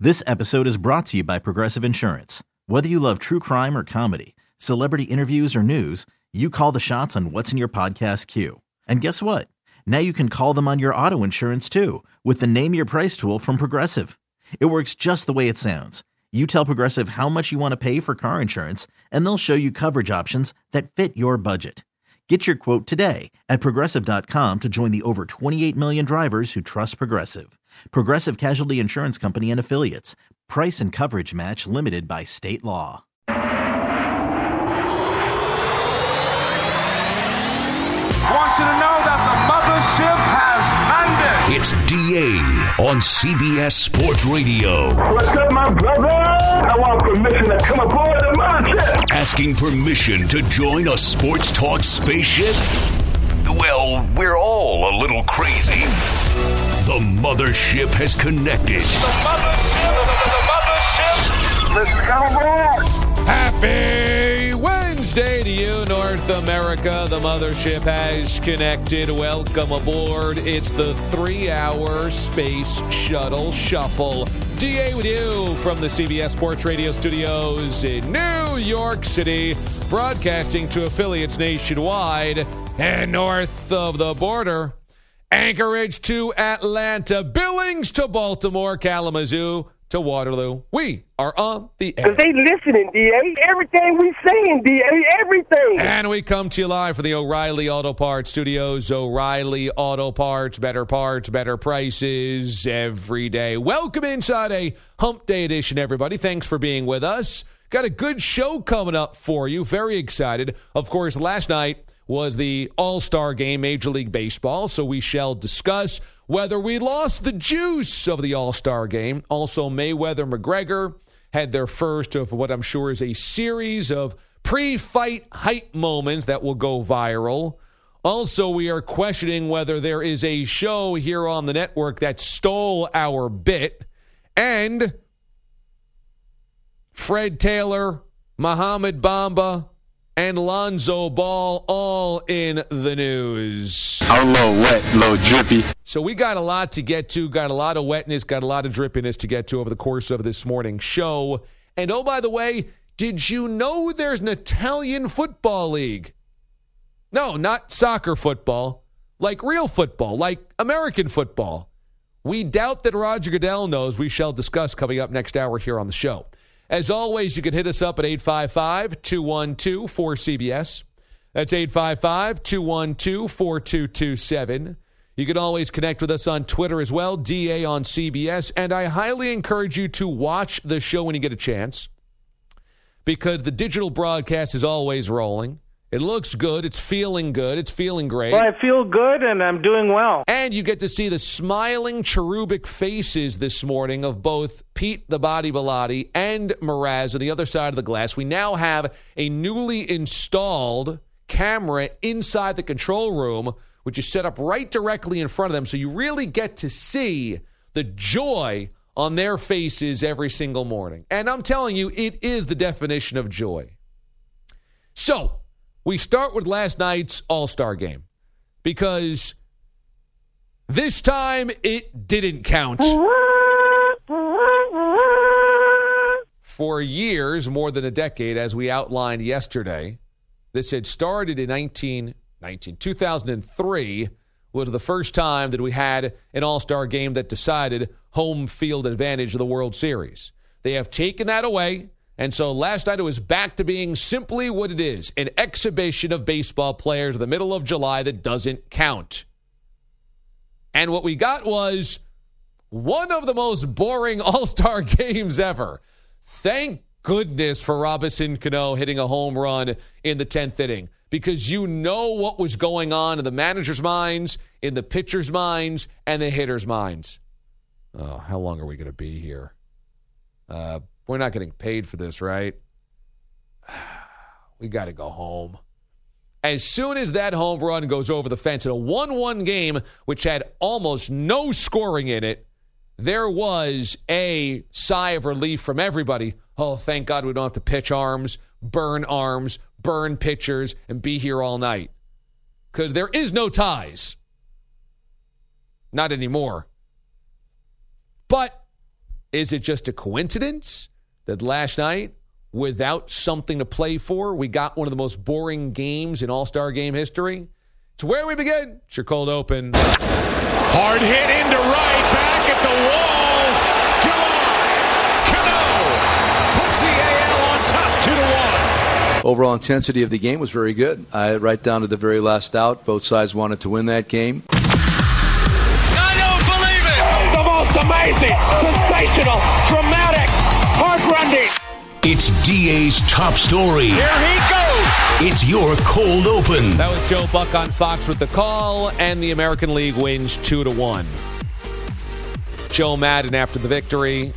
This episode is brought to you by Progressive Insurance. Whether you love true crime or comedy, celebrity interviews or news, you call the shots on what's in your podcast queue. And guess what? Now you can call them on your auto insurance too with the Name Your Price tool from Progressive. It works just the way it sounds. You tell Progressive how much you want to pay for car insurance, and they'll show you coverage options that fit your budget. Get your quote today at Progressive.com to join the over 28 million drivers who trust Progressive. Progressive Casualty Insurance Company and Affiliates. Price and coverage match limited by state law. I want you to know that the mothership has landed. It's DA on CBS Sports Radio. What's up, my brother? I want permission to come aboard the mothership. Asking permission to join a sports talk spaceship? Well, we're all a little crazy. The mothership has connected. The mothership. Let's come aboard. Happy Wednesday to you, North America. The mothership has connected. Welcome aboard. It's the 3-hour Space Shuttle Shuffle. DA with you from the CBS Sports Radio studios in New York City, broadcasting to affiliates nationwide and north of the border. Anchorage to Atlanta, Billings to Baltimore, Kalamazoo to Waterloo. We are on the air. They listening, D.A. Everything we saying, D.A. Everything. And we come to you live from the O'Reilly Auto Parts Studios. O'Reilly Auto Parts, better prices every day. Welcome inside a Hump Day edition, everybody. Thanks for being with us. Got a good show coming up for you. Very excited. Of course, last night was the All-Star Game, Major League Baseball, so we shall discuss whether we lost the juice of the All-Star Game. Also, Mayweather-McGregor had their first of what I'm sure is a series of pre-fight hype moments that will go viral. Also, we are questioning whether there is a show here on the network that stole our bit. And Fred Taylor, Mohamed Bamba, and Lonzo Ball all in the news. I'm a little wet, a little drippy. So we got a lot to get to, got a lot of wetness, got a lot of drippiness to get to over the course of this morning's show. And oh, by the way, did you know there's an Italian football league? No, not soccer football, like real football, like American football. We doubt that Roger Goodell knows. We shall discuss coming up next hour here on the show. As always, you can hit us up at 855-212-4CBS. That's 855-212-4227. You can always connect with us on Twitter as well, DA on CBS. And I highly encourage you to watch the show when you get a chance, because the digital broadcast is always rolling. It looks good. It's feeling good. It's feeling great. Well, I feel good, and I'm doing well. And you get to see the smiling, cherubic faces this morning of both Pete the Body Bilotti and Mraz on the other side of the glass. We now have a newly installed camera inside the control room, which is set up right directly in front of them, so you really get to see the joy on their faces every single morning. And I'm telling you, it is the definition of joy. So we start with last night's All-Star Game, because this time it didn't count. For years, more than a decade, as we outlined yesterday, this had started in 2003 was the first time that we had an All-Star Game that decided home field advantage of the World Series. They have taken that away. And so last night it was back to being simply what it is, an exhibition of baseball players in the middle of July that doesn't count. And what we got was one of the most boring All-Star games ever. Thank goodness for Robinson Cano hitting a home run in the 10th inning, because you know what was going on in the manager's minds, in the pitcher's minds, and the hitter's minds. Oh, how long are we going to be here? We're not getting paid for this, right? We got to go home. As soon as that home run goes over the fence in a 1-1 game, which had almost no scoring in it, there was a sigh of relief from everybody. Oh, thank God we don't have to pitch arms, burn pitchers, and be here all night. Because there is no ties. Not anymore. But Is it just a coincidence that last night, without something to play for, we got one of the most boring games in All-Star Game history? It's where we begin. It's your cold open. Hard hit into right, back at the wall. Cano puts the AL on top 2-1. Overall intensity of the game was very good. Right down to the very last out, both sides wanted to win that game. I don't believe it! The most amazing, sensational, dramatic, heart-rending. It's DA's top story. Here he goes. It's your cold open. That was Joe Buck on Fox with the call, and the American League wins 2-1. Joe Madden after the victory.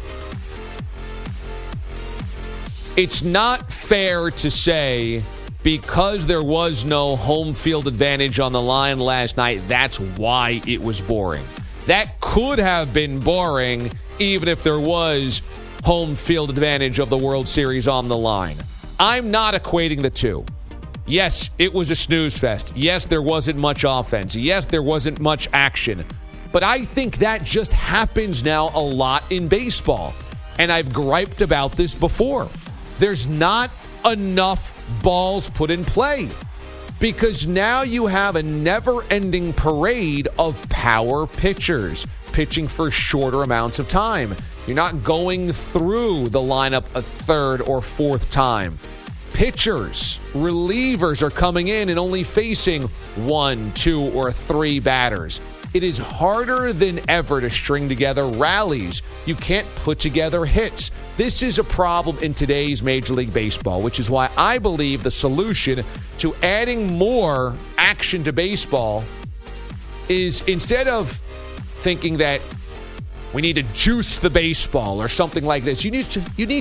It's not fair to say because there was no home field advantage on the line last night, that's why it was boring. That could have been boring even if there was home field advantage of the World Series on the line. I'm not equating the two. Yes, it was a snooze fest. Yes, there wasn't much offense. Yes, there wasn't much action. But I think that just happens now a lot in baseball. And I've griped about this before. There's not enough balls put in play because now you have a never-ending parade of power pitchers pitching for shorter amounts of time. You're not going through the lineup a third or fourth time. Pitchers, relievers are coming in and only facing 1, 2, or 3 batters. It is harder than ever to string together rallies. You can't put together hits. This is a problem in today's Major League Baseball, which is why I believe the solution to adding more action to baseball is instead of thinking that we need to juice the baseball or something like this, you need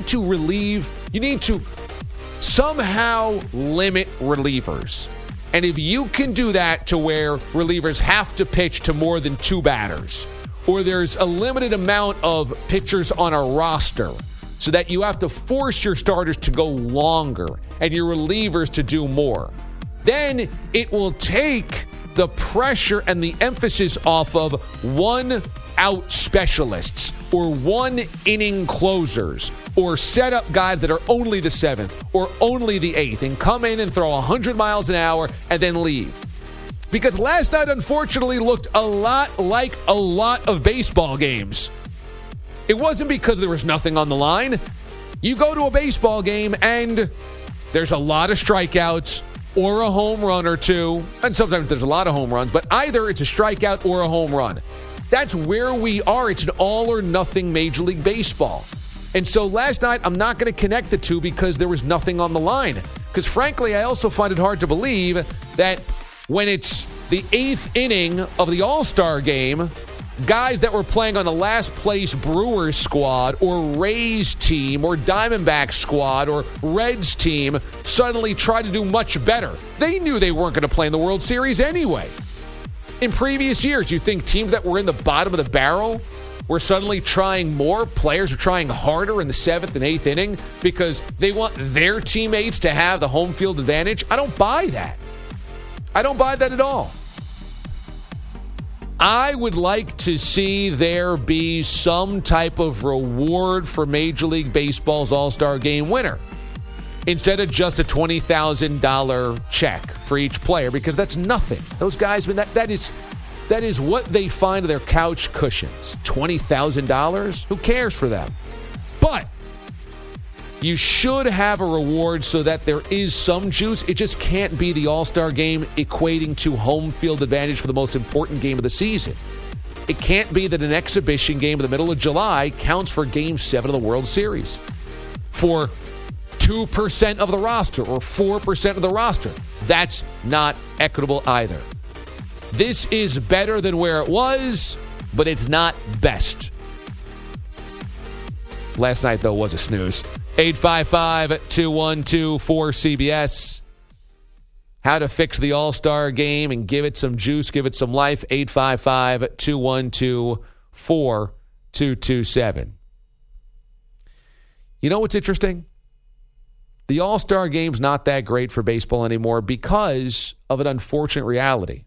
to somehow limit relievers. And if you can do that to where relievers have to pitch to more than 2 batters, or there's a limited amount of pitchers on a roster so that you have to force your starters to go longer and your relievers to do more, then it will take the pressure and the emphasis off of one-out specialists or one-inning closers or set-up guys that are only the 7th or only the 8th and come in and throw 100 miles an hour and then leave. Because last night, unfortunately, looked a lot like a lot of baseball games. It wasn't because there was nothing on the line. You go to a baseball game and there's a lot of strikeouts or a home run or two, and sometimes there's a lot of home runs, but either it's a strikeout or a home run. That's where we are. It's an all-or-nothing Major League Baseball. And so last night, I'm not going to connect the two because there was nothing on the line. Because frankly, I also find it hard to believe that when it's the 8th inning of the All-Star game, guys that were playing on the last-place Brewers squad or Rays team or Diamondbacks squad or Reds team suddenly tried to do much better. They knew they weren't going to play in the World Series anyway. In previous years, you think teams that were in the bottom of the barrel were suddenly trying more? Players are trying harder in the 7th and 8th inning because they want their teammates to have the home field advantage? I don't buy that. I don't buy that at all. I would like to see there be some type of reward for Major League Baseball's All-Star Game winner instead of just a $20,000 check for each player, because that's nothing. Those guys, that is what they find to their couch cushions. $20,000? Who cares for them? But you should have a reward so that there is some juice. It just can't be the All-Star Game equating to home field advantage for the most important game of the season. It can't be that an exhibition game in the middle of July counts for Game 7 of the World Series for 2% of the roster or 4% of the roster. That's not equitable either. This is better than where it was, but it's not best. Last night, though, was a snooze. 855-212-4CBS. How to fix the All-Star Game and give it some juice, give it some life. 855-212-4227. You know what's interesting? The All-Star Game's not that great for baseball anymore because of an unfortunate reality.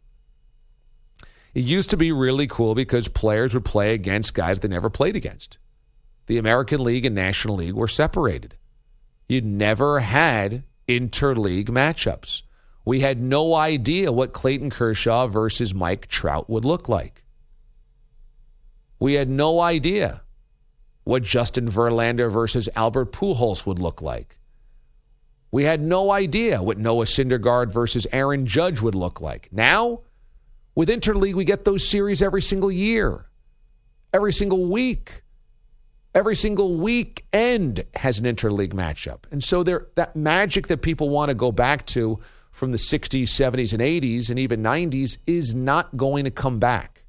It used to be really cool because players would play against guys they never played against. the American League and National League were separated. You never had interleague matchups. We had no idea what Clayton Kershaw versus Mike Trout would look like. We had no idea what Justin Verlander versus Albert Pujols would look like. We had no idea what Noah Syndergaard versus Aaron Judge would look like. Now, with Interleague, we get those series every single year, every single week. Every single weekend has an interleague matchup. And so that magic that people want to go back to from the 60s, 70s, and 80s, and even 90s is not going to come back.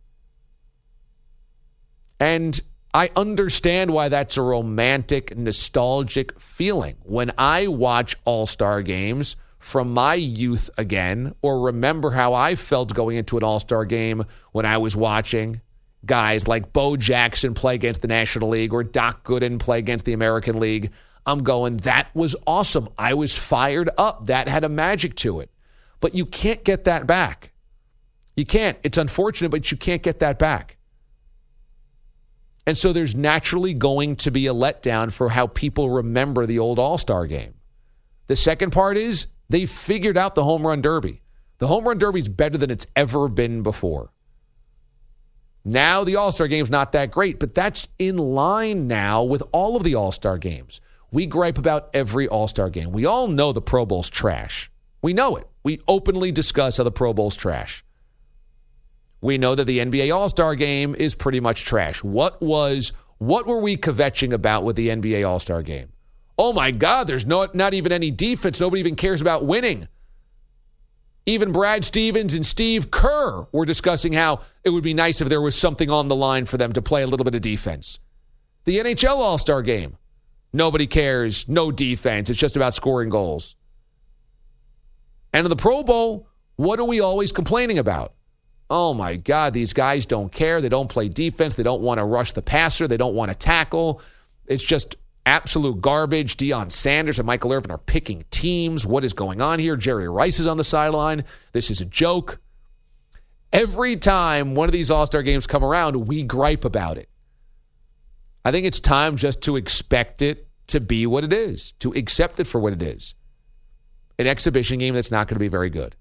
And I understand why that's a romantic, nostalgic feeling. When I watch All-Star games from my youth again, or remember how I felt going into an All-Star game when I was watching guys like Bo Jackson play against the National League or Doc Gooden play against the American League, I'm going, that was awesome. I was fired up. That had a magic to it. But you can't get that back. You can't. It's unfortunate, but you can't get that back. And so there's naturally going to be a letdown for how people remember the old All-Star game. The second part is they figured out the Home Run Derby. The Home Run Derby is better than it's ever been before. Now the All-Star game's not that great, but that's in line now with all of the All-Star games. We gripe about every All-Star game. We all know the Pro Bowl's trash. We know it. We openly discuss how the Pro Bowl's trash. We know that the NBA All-Star game is pretty much trash. What were we kvetching about with the NBA All-Star game? Oh my God, there's not even any defense. Nobody even cares about winning. Even Brad Stevens and Steve Kerr were discussing how it would be nice if there was something on the line for them to play a little bit of defense. The NHL All-Star game, nobody cares, no defense. It's just about scoring goals. And in the Pro Bowl, what are we always complaining about? Oh my God, these guys don't care. They don't play defense. They don't want to rush the passer. They don't want to tackle. It's just absolute garbage. Deion Sanders and Michael Irvin are picking teams. What is going on here? Jerry Rice is on the sideline. This is a joke. Every time one of these All-Star games come around, we gripe about it. I think it's time just to expect it to be what it is, to accept it for what it is. An exhibition game that's not going to be very good.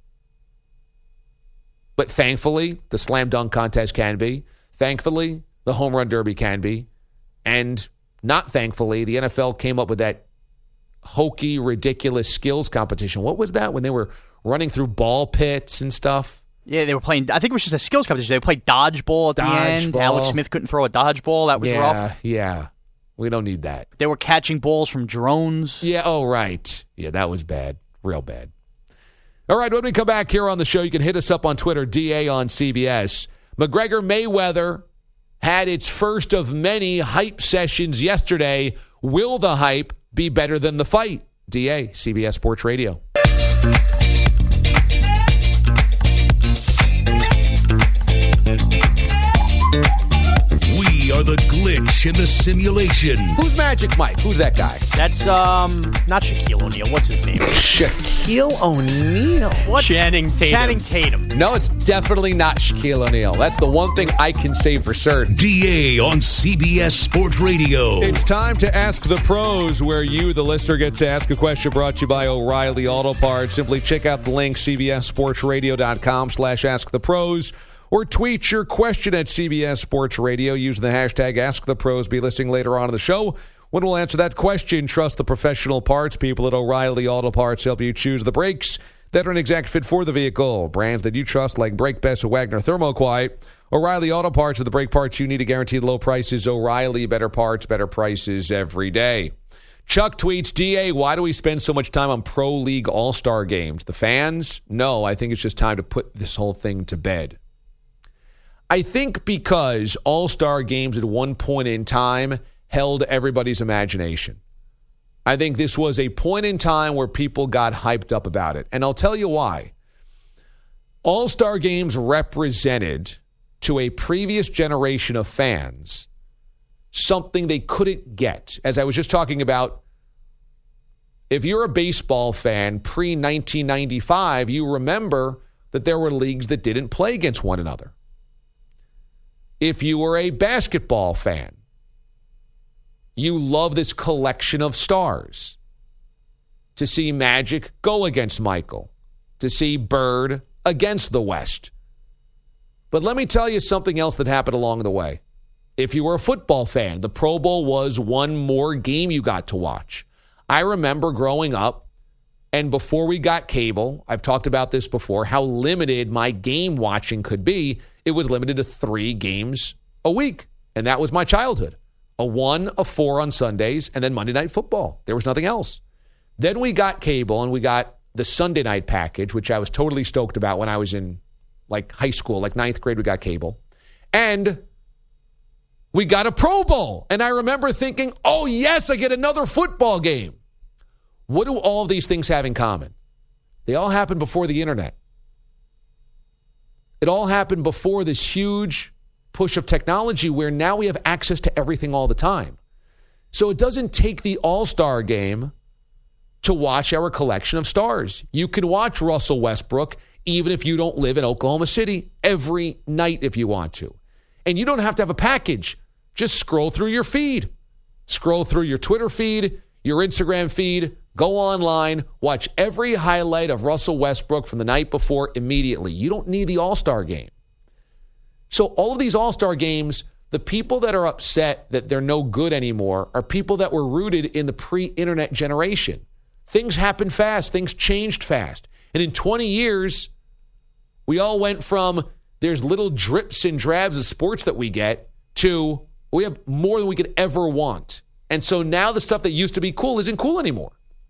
But thankfully, the slam dunk contest can be. Thankfully, the home run derby can be. And not thankfully, the NFL came up with that hokey, ridiculous skills competition. What was that when they were running through ball pits and stuff? Yeah, they were playing, I think it was just a skills competition. They played dodgeball at the end. Alex Smith couldn't throw a dodgeball. That was rough. Yeah. We don't need that. They were catching balls from drones. Yeah, oh, right. Yeah, that was bad. Real bad. All right, when we come back here on the show, you can hit us up on Twitter, DA on CBS. McGregor Mayweather had its first of many hype sessions yesterday. Will the hype be better than the fight? DA, CBS Sports Radio. We are the glitch in the simulation. Who's Magic Mike? Who's that guy? That's, not Shaquille O'Neal. What's his name? Shaquille O'Neal. What? Channing Tatum. Channing Tatum. No, it's definitely not Shaquille O'Neal. That's the one thing I can say for certain. DA on CBS Sports Radio. It's time to Ask the Pros, where you, the listener, get to ask a question brought to you by O'Reilly Auto Parts. Simply check out the link, cbssportsradio.com/askthepros. Or tweet your question at CBS Sports Radio using the hashtag AskThePros. Be listening later on in the show when we'll answer that question. Trust the professional parts people at O'Reilly Auto Parts help you choose the brakes that are an exact fit for the vehicle. Brands that you trust like Brake Best, Wagner, Thermoquiet. O'Reilly Auto Parts are the brake parts you need to guarantee low prices. O'Reilly, better parts, better prices every day. Chuck tweets, DA, why do we spend so much time on Pro League All-Star games? The fans? No, I think it's just time to put this whole thing to bed. I think because All-Star games at one point in time held everybody's imagination. I think this was a point in time where people got hyped up about it. And I'll tell you why. All-Star games represented to a previous generation of fans something they couldn't get. As I was just talking about, if you're a baseball fan pre-1995, you remember that there were leagues that didn't play against one another. If you were a basketball fan, you love this collection of stars. To see Magic go against Michael. To see Bird against the West. But let me tell you something else that happened along the way. If you were a football fan, the Pro Bowl was one more game you got to watch. I remember growing up, and before we got cable, I've talked about this before, how limited my game watching could be. It was limited to 3 games a week, and that was my childhood. A 1, a 4 on Sundays, and then Monday Night Football. There was nothing else. Then we got cable, and we got the Sunday night package, which I was totally stoked about when I was in high school, 9th grade, we got cable. And we got a Pro Bowl. And I remember thinking, oh, yes, I get another football game. What do all of these things have in common? They all happened before the internet. It all happened before this huge push of technology where now we have access to everything all the time. So it doesn't take the All-Star game to watch our collection of stars. You can watch Russell Westbrook even if you don't live in Oklahoma City every night if you want to. And you don't have to have a package. Just scroll through your feed. Scroll through your Twitter feed, your Instagram feed, go online, watch every highlight of Russell Westbrook from the night before immediately. You don't need the All-Star game. So all of these All-Star games, the people that are upset that they're no good anymore are people that were rooted in the pre-internet generation. Things happened fast. Things changed fast. And in 20 years, we all went from there's little drips and drabs of sports that we get to we have more than we could ever want. And so now the stuff that used to be cool isn't cool anymore.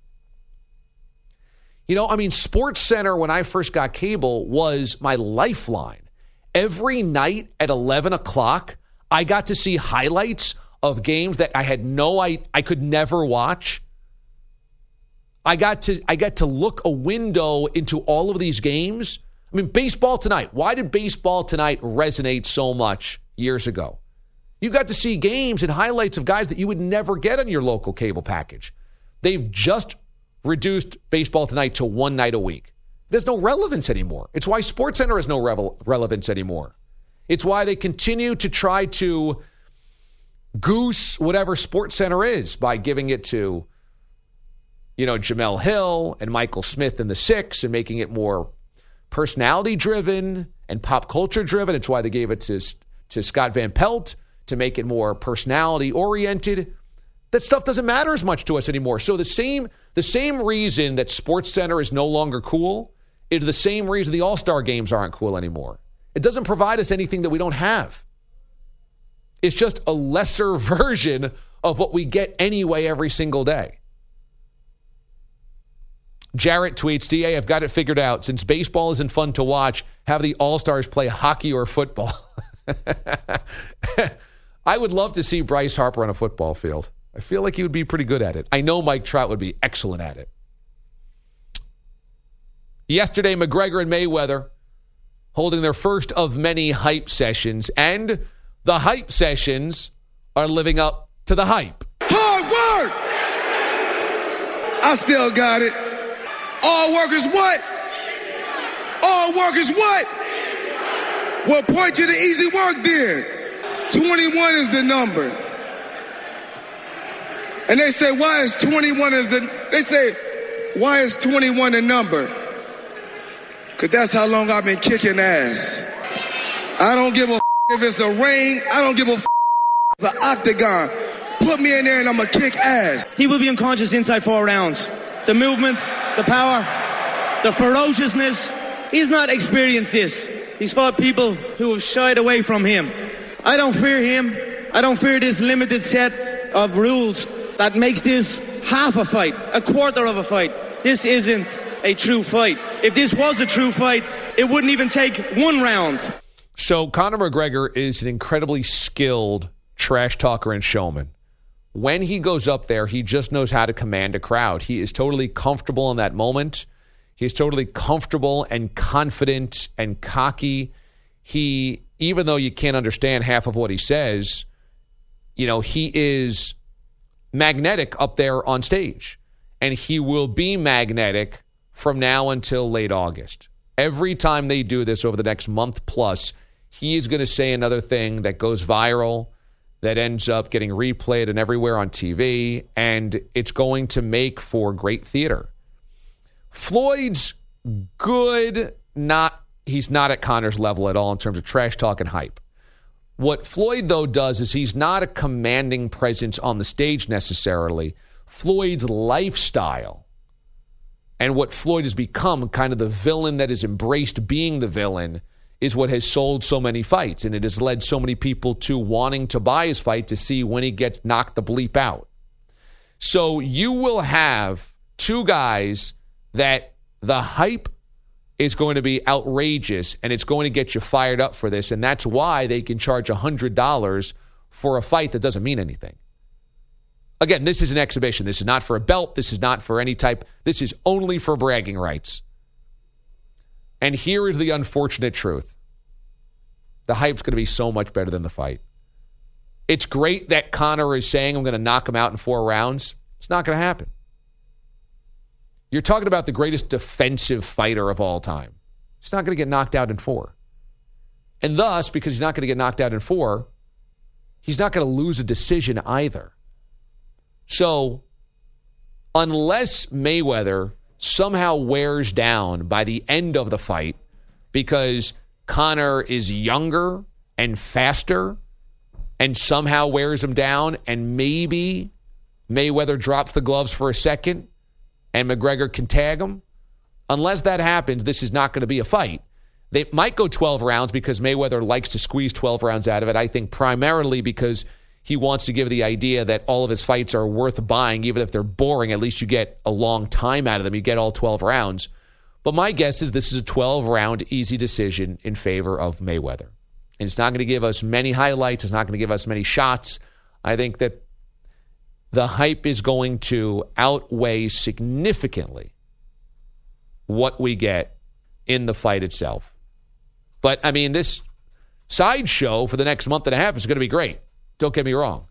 Sports Center, when I first got cable, was my lifeline. Every night at 11 o'clock, I got to see highlights of games that I could never watch. I got to look a window into all of these games. Baseball Tonight. Why did Baseball Tonight resonate so much years ago? You got to see games and highlights of guys that you would never get on your local cable package. They've just reduced Baseball Tonight to one night a week. There's no relevance anymore. It's why SportsCenter has no relevance anymore. It's why they continue to try to goose whatever SportsCenter is by giving it to, Jamel Hill and Michael Smith and the Six and making it more personality-driven and pop culture-driven. It's why they gave it to Scott Van Pelt to make it more personality-oriented. That stuff doesn't matter as much to us anymore. So the same reason that SportsCenter is no longer cool is the same reason the All-Star games aren't cool anymore. It doesn't provide us anything that we don't have. It's just a lesser version of what we get anyway every single day. Jarrett tweets, DA, I've got it figured out. Since baseball isn't fun to watch, have the All-Stars play hockey or football. I would love to see Bryce Harper on a football field. I feel like he would be pretty good at it. I know Mike Trout would be excellent at it. Yesterday, McGregor and Mayweather holding their first of many hype sessions, and the hype sessions are living up to the hype. Hard work! I still got it. All work is what? All work is what? Well, point to the easy work then. 21 is the number. And they say, why is 21 why is 21 the number? Because that's how long I've been kicking ass. I don't give a if it's a ring. I don't give a if it's an octagon. Put me in there and I'm going to kick ass. He will be unconscious inside 4 rounds. The movement, the power, the ferociousness. He's not experienced this. He's fought people who have shied away from him. I don't fear him. I don't fear this limited set of rules that makes this half a fight, a quarter of a fight. This isn't a true fight. If this was a true fight, it wouldn't even take 1 round. So Conor McGregor is an incredibly skilled trash talker and showman. When he goes up there, he just knows how to command a crowd. He is totally comfortable in that moment. He's totally comfortable and confident and cocky. He, even though you can't understand half of what he says, he is magnetic up there on stage. And he will be magnetic from now until late August. Every time they do this over the next month plus, he is going to say another thing that goes viral, that ends up getting replayed and everywhere on TV, and it's going to make for great theater. Floyd's good, he's not at Conor's level at all in terms of trash talk and hype. What Floyd, though, does is he's not a commanding presence on the stage necessarily. Floyd's lifestyle and what Floyd has become, kind of the villain that has embraced being the villain, is what has sold so many fights, and it has led so many people to wanting to buy his fight to see when he gets knocked the bleep out. So you will have two guys that the hype is going to be outrageous, and it's going to get you fired up for this, and that's why they can charge $100 for a fight that doesn't mean anything. Again, this is an exhibition. This is not for a belt. This is not for any type. This is only for bragging rights. And here is the unfortunate truth. The hype's going to be so much better than the fight. It's great that Conor is saying, I'm going to knock him out in 4 rounds. It's not going to happen. You're talking about the greatest defensive fighter of all time. He's not going to get knocked out in 4. And thus, because he's not going to get knocked out in 4, he's not going to lose a decision either. So, unless Mayweather somehow wears down by the end of the fight because Conor is younger and faster and somehow wears him down, and maybe Mayweather drops the gloves for a second and McGregor can tag him. Unless that happens, this is not going to be a fight. They might go 12 rounds because Mayweather likes to squeeze 12 rounds out of it. I think primarily because he wants to give the idea that all of his fights are worth buying. Even if they're boring, at least you get a long time out of them. You get all 12 rounds. But my guess is this is a 12-round easy decision in favor of Mayweather. And it's not going to give us many highlights. It's not going to give us many shots. I think that the hype is going to outweigh significantly what we get in the fight itself. But, I mean, this sideshow for the next month and a half is going to be great. Don't get me wrong.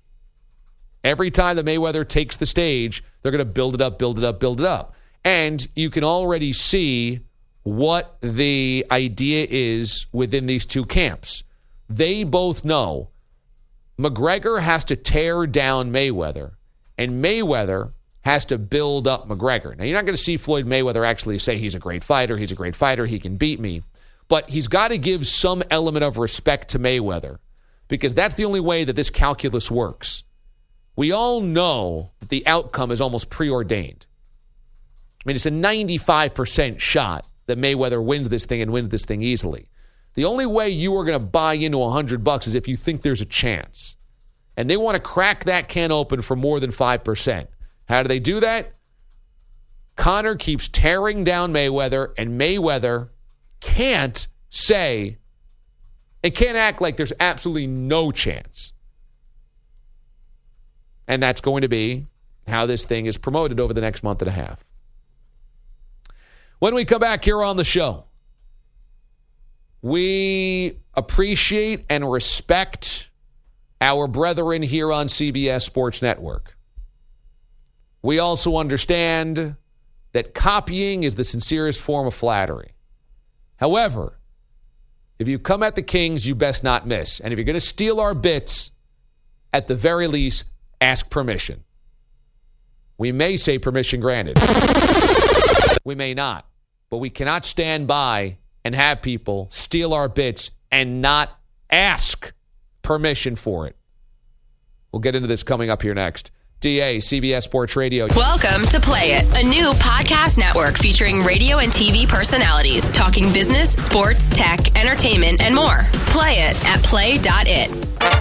Every time that Mayweather takes the stage, they're going to build it up, build it up, build it up. And you can already see what the idea is within these two camps. They both know McGregor has to tear down Mayweather, and Mayweather has to build up McGregor. Now, you're not going to see Floyd Mayweather actually say he's a great fighter, he can beat me. But he's got to give some element of respect to Mayweather, because that's the only way that this calculus works. We all know that the outcome is almost preordained. I mean, it's a 95% shot that Mayweather wins this thing and wins this thing easily. The only way you are going to buy into $100 is if you think there's a chance. And they want to crack that can open for more than 5%. How do they do that? Conor keeps tearing down Mayweather, and Mayweather can't say, it can't act like there's absolutely no chance. And that's going to be how this thing is promoted over the next month and a half. When we come back here on the show, we appreciate and respect our brethren here on CBS Sports Network. We also understand that copying is the sincerest form of flattery. However, if you come at the Kings, you best not miss. And if you're going to steal our bits, at the very least, ask permission. We may say permission granted. We may not. But we cannot stand by and have people steal our bits and not ask permission for it. We'll get into this coming up here next. DA, CBS Sports Radio. Welcome to Play It, a new podcast network featuring radio and TV personalities talking business, sports, tech, entertainment, and more. Play it at play.it.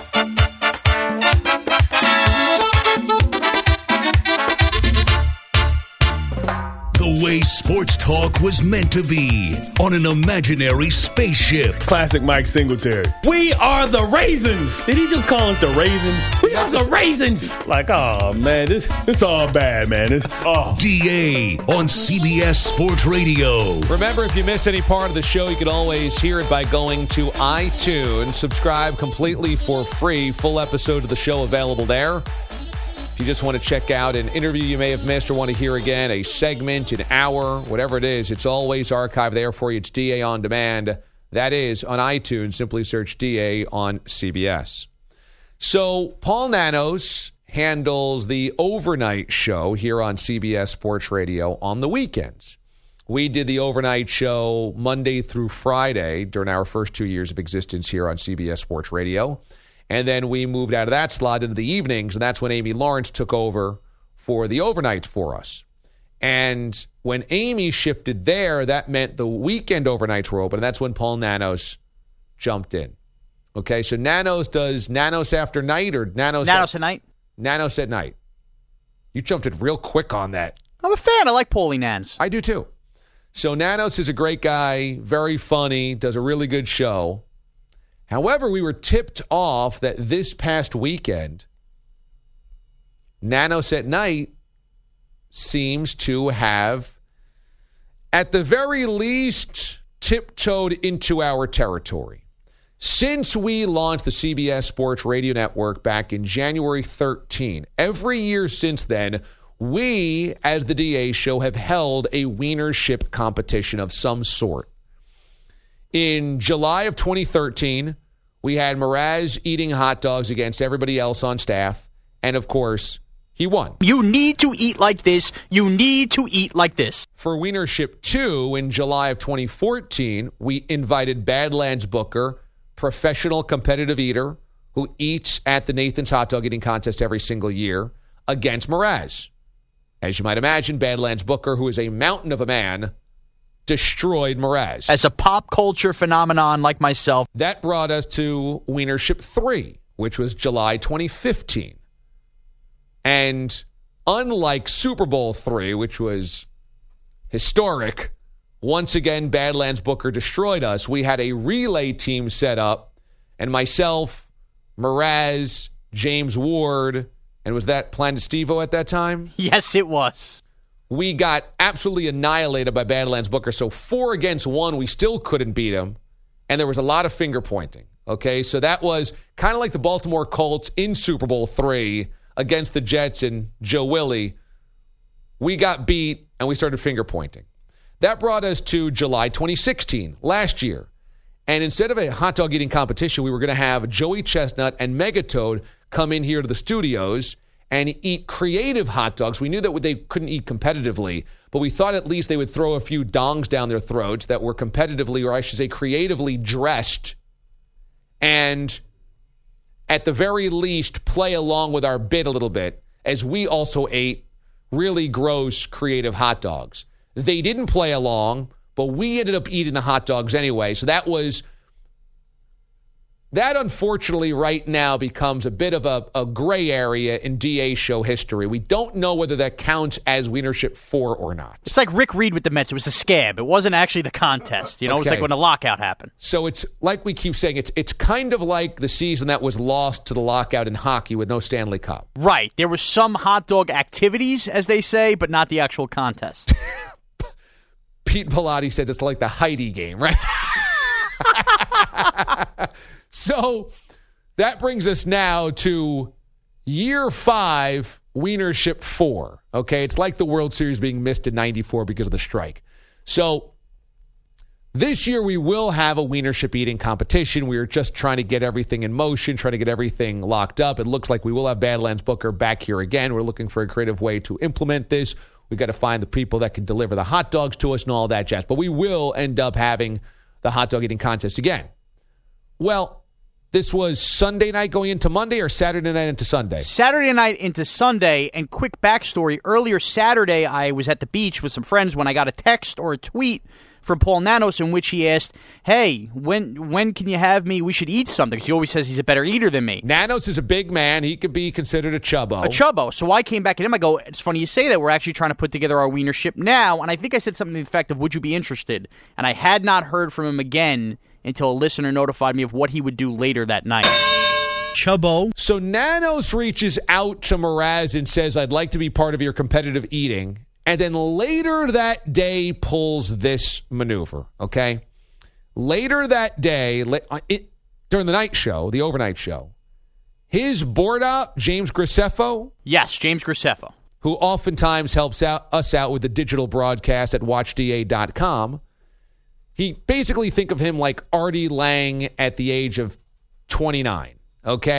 The way sports talk was meant to be on an imaginary spaceship. Classic Mike Singletary. We are the Raisins. Did he just call us the Raisins? We are the Raisins. Like, oh, man, this all bad, man. DA on CBS Sports Radio. Remember, if you miss any part of the show, you can always hear it by going to iTunes. Subscribe completely for free. Full episode of the show available there. If you just want to check out an interview you may have missed or want to hear again, a segment, an hour, whatever it is, it's always archived there for you. It's DA On Demand. That is on iTunes. Simply search DA on CBS. So Paul Nanos handles the overnight show here on CBS Sports Radio on the weekends. We did the overnight show Monday through Friday during our first 2 years of existence here on CBS Sports Radio. And then we moved out of that slot into the evenings, and that's when Amy Lawrence took over for the overnights for us. And when Amy shifted there, that meant the weekend overnights were open, and that's when Paul Nanos jumped in. Okay, so Nanos does Nanos after night or Nanos at night? Nanos at night. You jumped in real quick on that. I'm a fan. I like Paulie Nans. I do too. So Nanos is a great guy, very funny, does a really good show. However, we were tipped off that this past weekend, Nanos at night seems to have, at the very least, tiptoed into our territory. Since we launched the CBS Sports Radio Network back in January 13, every year since then, we, as the DA show, have held a wienership competition of some sort. In July of 2013, we had Mraz eating hot dogs against everybody else on staff, and of course, he won. You need to eat like this. You need to eat like this. For Wienership 2, in July of 2014, we invited Badlands Booker, professional competitive eater who eats at the Nathan's Hot Dog Eating Contest every single year, against Mraz. As you might imagine, Badlands Booker, who is a mountain of a man, destroyed Mraz. As a pop culture phenomenon like myself. That brought us to Wienership 3, which was July 2015. And unlike Super Bowl 3, which was historic, once again, Badlands Booker destroyed us. We had a relay team set up, and myself, Mraz, James Ward, and was that Planet Steve-O at that time? Yes, it was. We got absolutely annihilated by Badlands Booker. So 4 against 1, we still couldn't beat him. And there was a lot of finger pointing. Okay, so that was kind of like the Baltimore Colts in Super Bowl 3 against the Jets and Joe Willie. We got beat, and we started finger pointing. That brought us to July 2016, last year. And instead of a hot dog eating competition, we were going to have Joey Chestnut and Megatoad come in here to the studios and eat creative hot dogs. We knew that they couldn't eat competitively, but we thought at least they would throw a few dongs down their throats that were competitively, or I should say creatively dressed, and at the very least play along with our bit a little bit, as we also ate really gross creative hot dogs. They didn't play along, but we ended up eating the hot dogs anyway. So that unfortunately right now becomes a bit of a gray area in DA show history. We don't know whether that counts as Wienership 4 or not. It's like Rick Reed with the Mets. It was a scab. It wasn't actually the contest. You know, It's like when the lockout happened. So it's like we keep saying, it's kind of like the season that was lost to the lockout in hockey with no Stanley Cup. Right. There were some hot dog activities, as they say, but not the actual contest. Pete Pilati said it's like the Heidi game, right? So that brings us now to year 5, Wienership 4. Okay, it's like the World Series being missed in 94 because of the strike. So this year we will have a Wienership eating competition. We are just trying to get everything in motion, trying to get everything locked up. It looks like we will have Badlands Booker back here again. We're looking for a creative way to implement this. We got to find the people that can deliver the hot dogs to us and all that jazz. But we will end up having the hot dog eating contest again. Well, this was Sunday night going into Monday or Saturday night into Sunday? Saturday night into Sunday. And quick backstory, earlier Saturday I was at the beach with some friends when I got a text or a tweet from Paul Nanos in which he asked, hey, when can you have me? We should eat something. Because he always says he's a better eater than me. Nanos is a big man. He could be considered a chubbo. A chubbo. So I came back at him. I go, it's funny you say that. We're actually trying to put together our Wienership now. And I think I said something to the effect of, would you be interested? And I had not heard from him again until a listener notified me of what he would do later that night. Chubbo. So Nanos reaches out to Mraz and says, I'd like to be part of your competitive eating. And then later that day pulls this maneuver, okay? Later that day, during the night show, the overnight show, his board op, James Graceffo. Yes, James Graceffo. Who oftentimes helps us out with the digital broadcast at watchda.com. He basically think of him like Artie Lang at the age of 29, okay?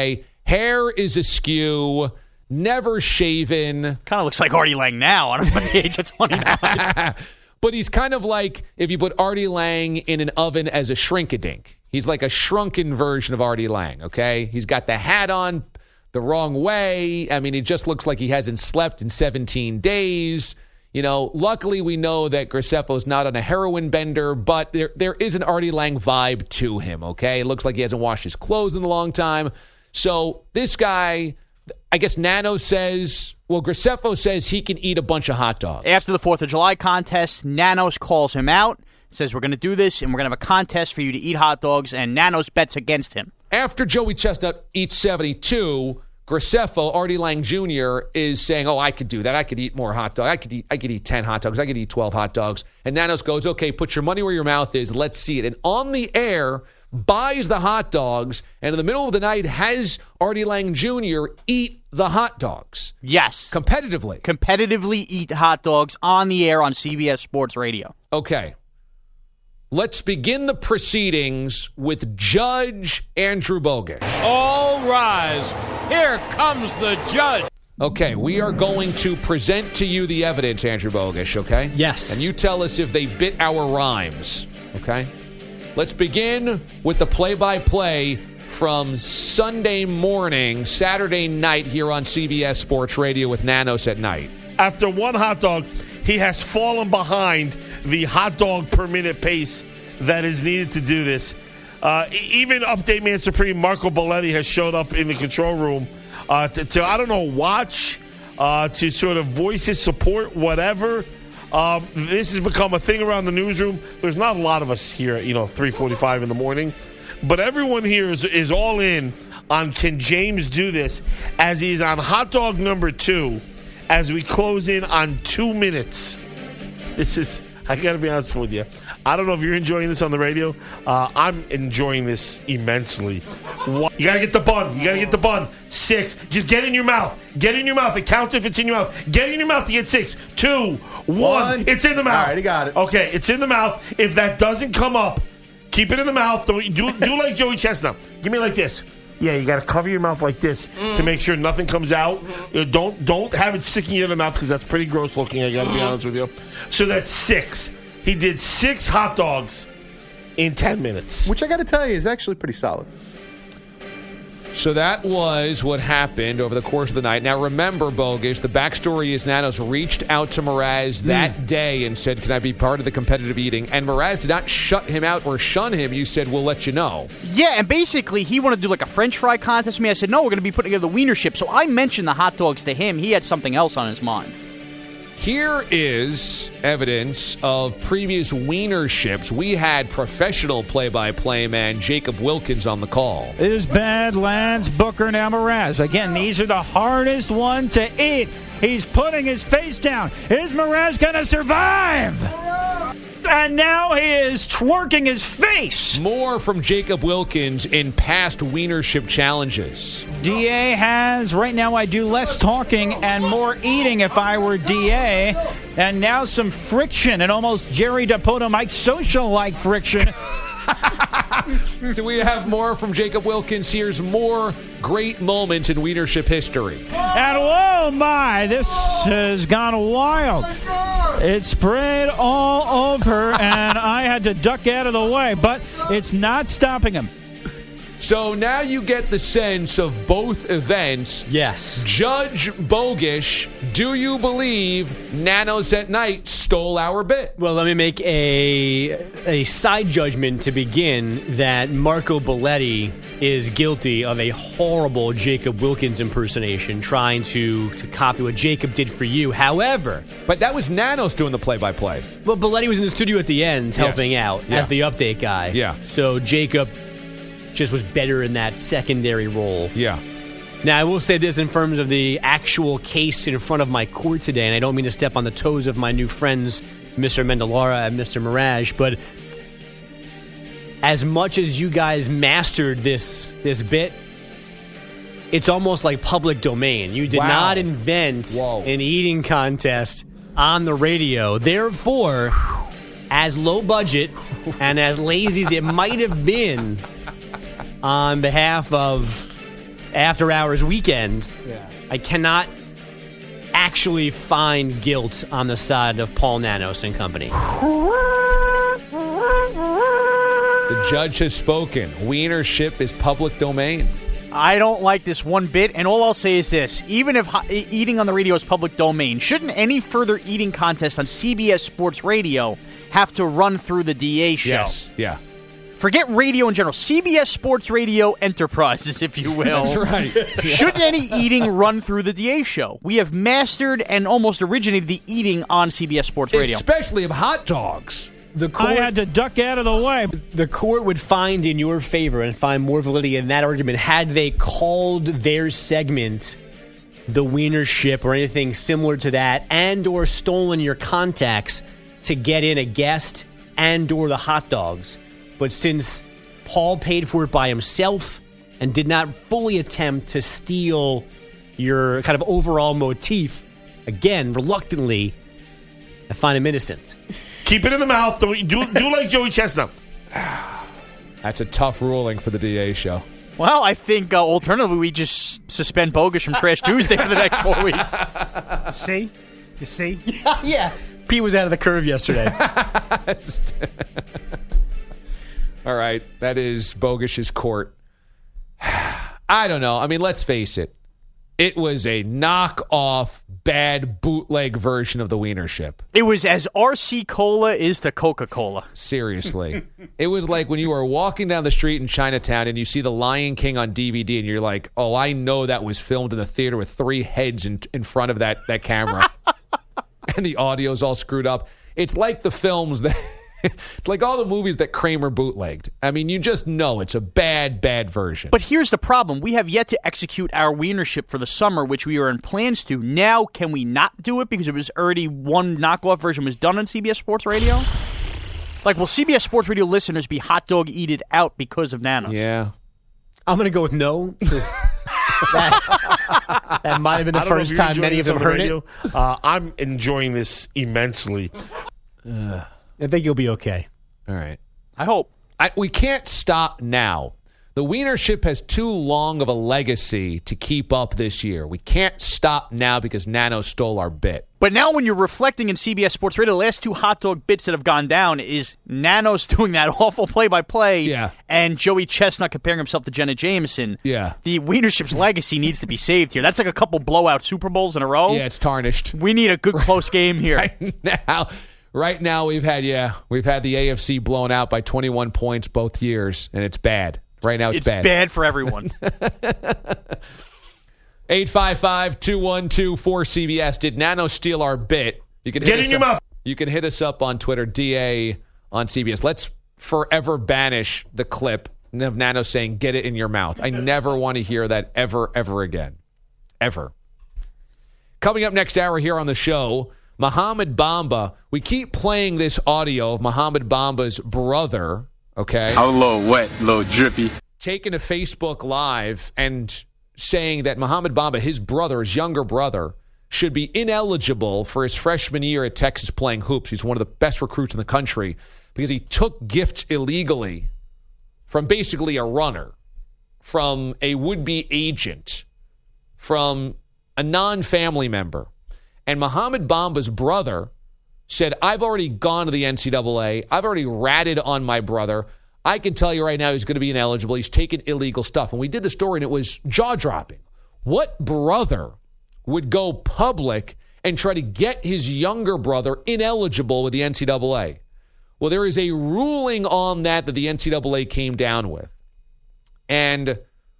Hair is askew, never shaven. Kind of looks like Artie Lang now. I don't know at the age of 29. But he's kind of like if you put Artie Lang in an oven as a shrink-a-dink. He's like a shrunken version of Artie Lang, okay? He's got the hat on the wrong way. I mean, it just looks like he hasn't slept in 17 days. You know, luckily we know that Graceffo's not on a heroin bender, but there is an Artie Lang vibe to him, okay? It looks like he hasn't washed his clothes in a long time. So this guy, I guess Nano says, well, Graceffo says he can eat a bunch of hot dogs. After the 4th of July contest, Nanos calls him out, says we're going to do this, and we're going to have a contest for you to eat hot dogs, and Nanos bets against him. After Joey Chestnut eats 72, Graceffo, Artie Lang Jr., is saying, oh, I could do that. I could eat more hot dogs. I could eat 10 hot dogs. I could eat 12 hot dogs. And Nanos goes, okay, put your money where your mouth is. Let's see it. And on the air, buys the hot dogs, and in the middle of the night has Artie Lang Jr. eat the hot dogs. Yes. Competitively. Competitively eat hot dogs on the air on CBS Sports Radio. Okay. Let's begin the proceedings with Judge Andrew Bogusch. All rise. Here comes the judge. Okay, we are going to present to you the evidence, Andrew Bogusch, okay? Yes. And you tell us if they bit our rhymes, okay? Let's begin with the play-by-play from Sunday morning, Saturday night here on CBS Sports Radio with Nanos at night. After one hot dog, he has fallen behind the hot dog per minute pace that is needed to do this. Even Update Man Supreme Marco Belletti has showed up in the control room to I don't know, watch, to sort of voice his support, whatever. This has become a thing around the newsroom. There's not a lot of us here at 3:45 in the morning, but everyone here is all in on can James do this as he's on hot dog number 2 as we close in on 2 minutes. This is, I got to be honest with you, I don't know if you're enjoying this on the radio. I'm enjoying this immensely. You got to get the bun. You got to get the bun. 6. Just get in your mouth. Get in your mouth. It counts if it's in your mouth. Get in your mouth to get 6. 2, 1. It's in the mouth. All right, he got it. Okay, it's in the mouth. If that doesn't come up, keep it in the mouth. Don't do like Joey Chestnut. Give me like this. Yeah, you got to cover your mouth like this to make sure nothing comes out. Don't have it sticking in the mouth because that's pretty gross looking. I got to be honest with you. So that's 6. He did 6 hot dogs in 10 minutes. Which I got to tell you is actually pretty solid. So that was what happened over the course of the night. Now remember, Bogusch, the backstory is Nanos reached out to Mraz that day and said, can I be part of the competitive eating? And Mraz did not shut him out or shun him. You said, we'll let you know. Yeah, and basically he wanted to do like a French fry contest with me. I said, no, we're going to be putting together the wiener chip. So I mentioned the hot dogs to him. He had something else on his mind. Here is evidence of previous wiener ships. We had professional play-by-play man Jacob Wilkins on the call. It is bad, Lance, Booker, now Mraz. Again, these are the hardest one to eat. He's putting his face down. Is Mraz going to survive? And now he is twerking his face. More from Jacob Wilkins in past wienership challenges. DA has, right now I do less talking and more eating if I were DA. And now some friction and almost Jerry DiPoto, Mike Social-like friction. Do we have more from Jacob Wilkins? Here's more great moments in wienership history. And whoa, my, this has gone wild. It spread all over, and I had to duck out of the way, but it's not stopping him. So now you get the sense of both events. Yes. Judge Bogusch, do you believe Nanos at Night stole our bit? Well, let me make a side judgment to begin that Marco Belletti is guilty of a horrible Jacob Wilkins impersonation, trying to copy what Jacob did for you. However... But that was Nanos doing the play-by-play. Well, Belletti was in the studio at the end helping out as the update guy. Yeah. So Jacob just was better in that secondary role. Yeah. Now, I will say this in terms of the actual case in front of my court today, and I don't mean to step on the toes of my new friends, Mr. Mendelara and Mr. Mraz, but as much as you guys mastered this bit, it's almost like public domain. You did not invent an eating contest on the radio. Therefore, as low budget and as lazy as it might have been on behalf of After Hours weekend, I cannot actually find guilt on the side of Paul Nanos and company. The judge has spoken. Wienership is public domain. I don't like this one bit, and all I'll say is this. Even if eating on the radio is public domain, shouldn't any further eating contest on CBS Sports Radio have to run through the DA show? Yes, yeah. Forget radio in general. CBS Sports Radio Enterprises, if you will. That's right. Shouldn't any eating run through the DA show? We have mastered and almost originated the eating on CBS Sports Radio. Especially of hot dogs. I had to duck out of the way. The court would find in your favor and find more validity in that argument had they called their segment the Wienership or anything similar to that, and or stolen your contacts to get in a guest and or the hot dogs. But since Paul paid for it by himself and did not fully attempt to steal your kind of overall motif, again, reluctantly, I find him innocent. Keep it in the mouth. Do like Joey Chestnut. That's a tough ruling for the DA show. Well, I think alternatively we just suspend Bogus from Trash Tuesday for the next 4 weeks. You see? Yeah. Pete was out of the curve yesterday. All right, that is Bogus's court. I don't know. I mean, let's face it. It was a knock-off, bad bootleg version of the Wienership. It was as RC Cola is to Coca-Cola. Seriously. It was like when you were walking down the street in Chinatown and you see The Lion King on DVD and you're like, oh, I know that was filmed in the theater with 3 heads in front of that camera. And the audio's all screwed up. It's like the films that... It's like all the movies that Kramer bootlegged. I mean, you just know it's a bad, bad version. But here's the problem. We have yet to execute our Wienership for the summer, which we are in plans to. Now, can we not do it because it was already one knockoff version was done on CBS Sports Radio? Like, will CBS Sports Radio listeners be hot dog eated out because of Nanos? Yeah. I'm going to go with no. That might have been the first time many of them heard it. I'm enjoying this immensely. I think you'll be okay. All right. I hope. We can't stop now. The Wienership has too long of a legacy to keep up this year. We can't stop now because Nano stole our bit. But now when you're reflecting in CBS Sports Radio, the last 2 hot dog bits that have gone down is Nano's doing that awful play-by-play and Joey Chestnut comparing himself to Jenna Jameson. Yeah. The Wienership's legacy needs to be saved here. That's like a couple blowout Super Bowls in a row. Yeah, it's tarnished. We need a good close game here. Right now, we've had the AFC blown out by 21 points both years, and it's bad. Right now, it's bad. It's bad for everyone. 855-212-4CBS. Did Nano steal our bit? You can Get in your mouth. You can hit us up on Twitter, DA on CBS. Let's forever banish the clip of Nano saying, get it in your mouth. I never want to hear that ever, ever again. Ever. Coming up next hour here on the show, Mohamed Bamba. We keep playing this audio of Mohamed Bamba's brother, okay? I'm a little wet, a little drippy. Taking to Facebook Live and saying that Mohamed Bamba, his brother, his younger brother, should be ineligible for his freshman year at Texas playing hoops. He's one of the best recruits in the country because he took gifts illegally from basically a runner, from a would-be agent, from a non-family member. And Mohamed Bamba's brother said, I've already gone to the NCAA. I've already ratted on my brother. I can tell you right now he's going to be ineligible. He's taken illegal stuff. And we did the story, and it was jaw-dropping. What brother would go public and try to get his younger brother ineligible with the NCAA? Well, there is a ruling on that the NCAA came down with. And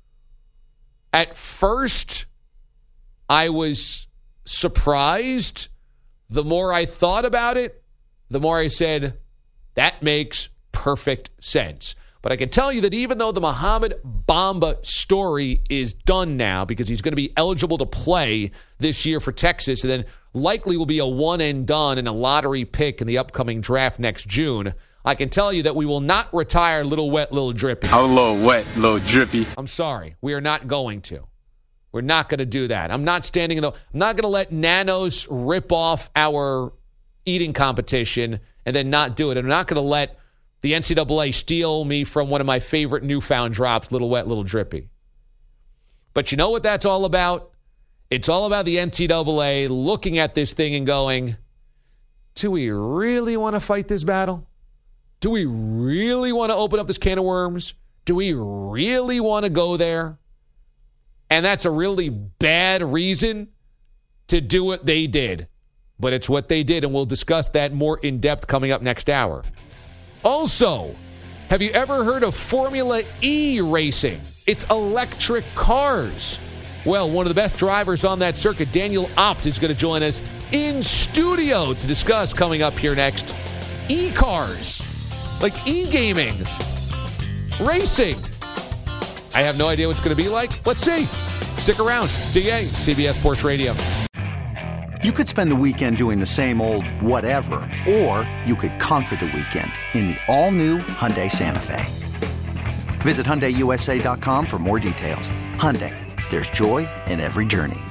at first, I was surprised. The more I thought about it, the more I said, that makes perfect sense. But I can tell you that even though the Mohamed Bamba story is done now because he's going to be eligible to play this year for Texas and then likely will be a one and done and a lottery pick in the upcoming draft next June, I can tell you that we will not retire Little Wet, Little Drippy. I'm a little wet, a little drippy. I'm sorry. We are not going to. We're not going to do that. I'm not standing I'm not going to let Nanos rip off our eating competition and then not do it. I'm not going to let the NCAA steal me from one of my favorite newfound drops, Little Wet, Little Drippy. But you know what that's all about? It's all about the NCAA looking at this thing and going, do we really want to fight this battle? Do we really want to open up this can of worms? Do we really want to go there? And that's a really bad reason to do what they did. But it's what they did, and we'll discuss that more in depth coming up next hour. Also, have you ever heard of Formula E racing? It's electric cars. Well, one of the best drivers on that circuit, Daniel Opt, is going to join us in studio to discuss coming up here next. E-cars, like e-gaming, racing. I have no idea what it's going to be like. Let's see. Stick around. DA, CBS Sports Radio. You could spend the weekend doing the same old whatever, or you could conquer the weekend in the all-new Hyundai Santa Fe. Visit HyundaiUSA.com for more details. Hyundai, there's joy in every journey.